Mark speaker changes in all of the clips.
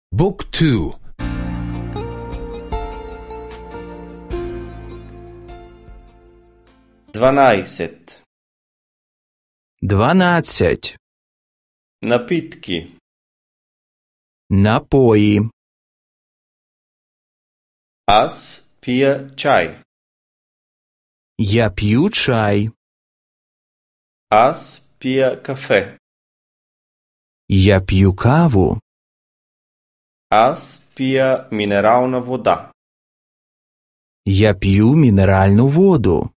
Speaker 1: Book 2.
Speaker 2: 12.
Speaker 3: 12.
Speaker 2: Напитки.
Speaker 3: Напої.
Speaker 2: Аз пия чай.
Speaker 3: Я п'ю чай.
Speaker 2: Аз пия кафе.
Speaker 3: Я п'ю каву.
Speaker 2: Аз пия минерална вода.
Speaker 3: Я п'ю мінеральну воду.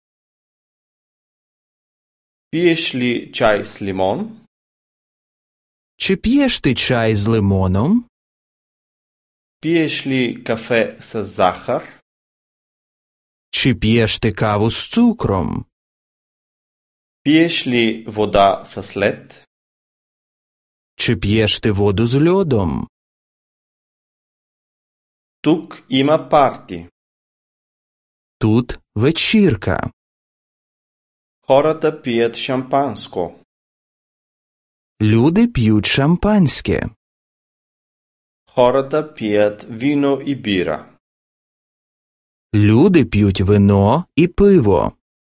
Speaker 2: Пиеш ли чай с лимон?
Speaker 3: Чи п'єш ти чай з лимоном?
Speaker 2: Пиеш ли кафе с захар?
Speaker 3: Чи п'єш ти каву з цукром?
Speaker 2: Пиеш ли вода с лед?
Speaker 3: Чи п'єш ти воду з льодом?
Speaker 2: Тук има парти.
Speaker 3: Тут вечірка.
Speaker 2: Хората пият шампанско.
Speaker 3: Люди п'ють шампанське.
Speaker 2: Хората пият вино и бира.
Speaker 3: Люди п'ють вино і пиво.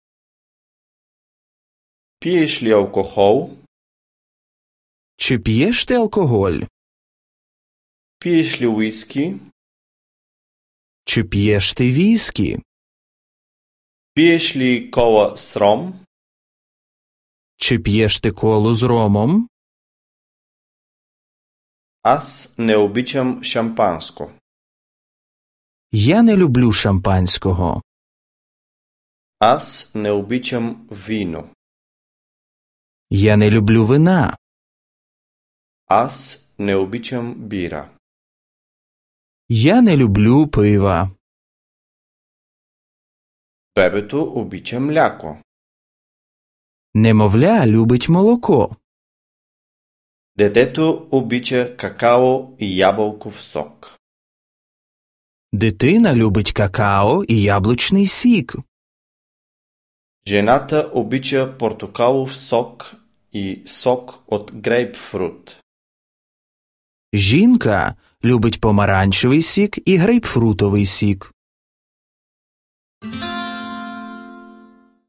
Speaker 2: Пиеш ли алкохол?
Speaker 3: Чи п'єш ти алкоголь?
Speaker 2: Пиеш ли уиски?
Speaker 3: Чи п'єш ти віскі?
Speaker 2: Пиеш ли кола с ром?
Speaker 3: Чи п'єш ти колу з ромом?
Speaker 2: Аз не обичам шампанско.
Speaker 3: Я не люблю шампанського.
Speaker 2: Аз не обичам вино.
Speaker 3: Я не люблю вина.
Speaker 2: Аз не обичам бира.
Speaker 3: Я не люблю пива.
Speaker 2: Бебето обича мляко.
Speaker 3: Немовля любить молоко.
Speaker 2: Детето обича какао и ябълков сок.
Speaker 3: Дитина любить какао і яблучний сік.
Speaker 2: Жената обича портокалов сок и сок от грейпфрут.
Speaker 3: Жінка любить помаранчевий сік і грейпфрутовий сік.